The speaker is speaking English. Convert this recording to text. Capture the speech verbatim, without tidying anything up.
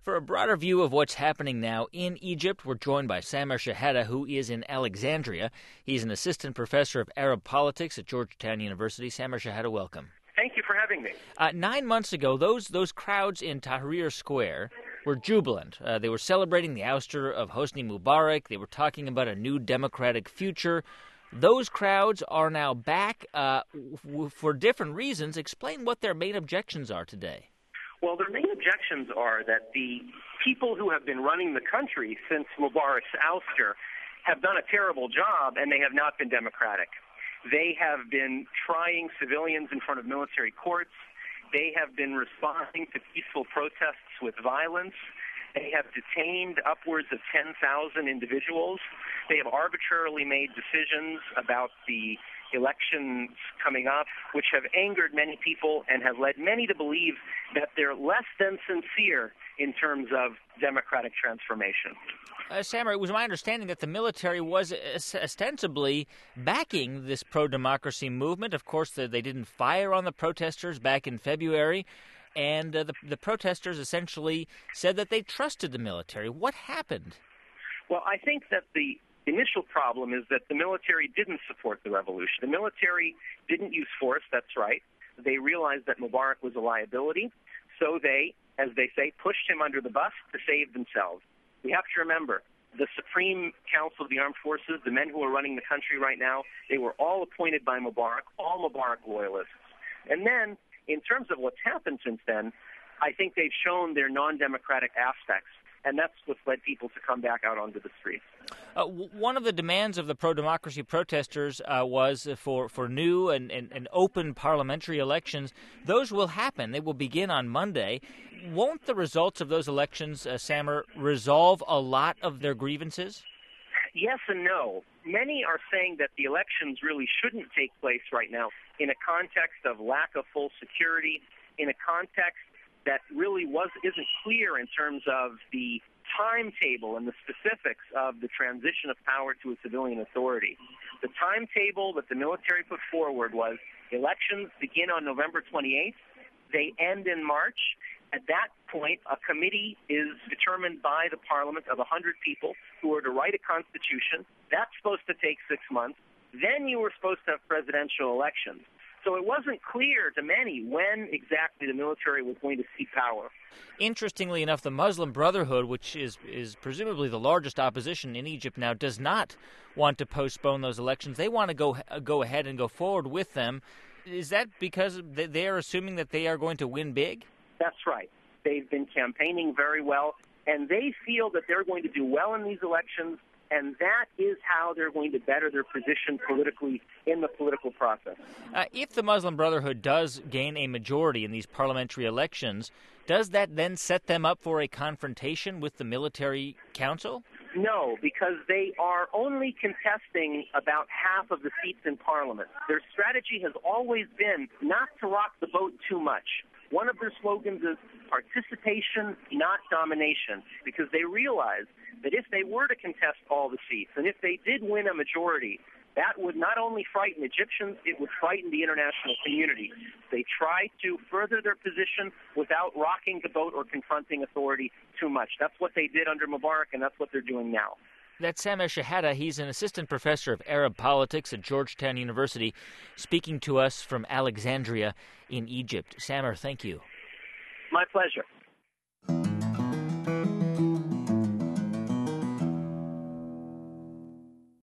For a broader view of what's happening now in Egypt, we're joined by Samer Shehata, who is in Alexandria. He's an assistant professor of Arab politics at Georgetown University. Samer Shehata, welcome. Thank you for having me. Uh, nine months ago, those those crowds in Tahrir Square were jubilant. Uh, they were celebrating the ouster of Hosni Mubarak. They were talking about a new democratic future. Those crowds are now back uh, w- for different reasons. Explain what their main objections are today. Well, their main objections are that the people who have been running the country since Mubarak's ouster have done a terrible job, and they have not been democratic. They have been trying civilians in front of military courts. They have been responding to peaceful protests with violence. They have detained upwards of ten thousand individuals. They have arbitrarily made decisions about the elections coming up, which have angered many people and have led many to believe that they're less than sincere in terms of democratic transformation. Uh, Samer, it was my understanding that the military was ostensibly backing this pro-democracy movement. Of course, they didn't fire on the protesters back in February, and uh, the, the protesters essentially said that they trusted the military. What happened? Well, I think that the initial problem is that the military didn't support the revolution. The military didn't use force, that's right. They realized that Mubarak was a liability, so they, as they say, pushed him under the bus to save themselves. We have to remember, the Supreme Council of the Armed Forces, the men who are running the country right now, they were all appointed by Mubarak, all Mubarak loyalists. And then, in terms of what's happened since then, I think they've shown their non-democratic aspects, and that's what's led people to come back out onto the streets. Uh, w- one of the demands of the pro-democracy protesters uh, was for, for new and, and, and open parliamentary elections. Those will happen. They will begin on Monday. Won't the results of those elections, uh, Samer, resolve a lot of their grievances? Yes and no. Many are saying that the elections really shouldn't take place right now in a context of lack of full security, in a context that really was isn't clear in terms of the timetable and the specifics of the transition of power to a civilian authority. The timetable that the military put forward was elections begin on November twenty-eighth, they end in March. At that point, a committee is determined by the parliament of one hundred people who are to write a constitution. That's supposed to take six months. Then you were supposed to have presidential elections. So it wasn't clear to many when exactly the military was going to cede power. Interestingly enough, the Muslim Brotherhood, which is, is presumably the largest opposition in Egypt now, does not want to postpone those elections. They want to go go ahead and go forward with them. Is that because they are assuming that they are going to win big? That's right. They've been campaigning very well, and they feel that they're going to do well in these elections, and that is how they're going to better their position politically in the political process. Uh, if the Muslim Brotherhood does gain a majority in these parliamentary elections, does that then set them up for a confrontation with the military council? No, because they are only contesting about half of the seats in parliament. Their strategy has always been not to rock the boat too much. One of their slogans is participation, not domination, because they realize that if they were to contest all the seats, and if they did win a majority, that would not only frighten Egyptians, it would frighten the international community. They try to further their position without rocking the boat or confronting authority too much. That's what they did under Mubarak, and that's what they're doing now. That's Samer Shehata. He's an assistant professor of Arab politics at Georgetown University, speaking to us from Alexandria in Egypt. Samer, thank you. My pleasure.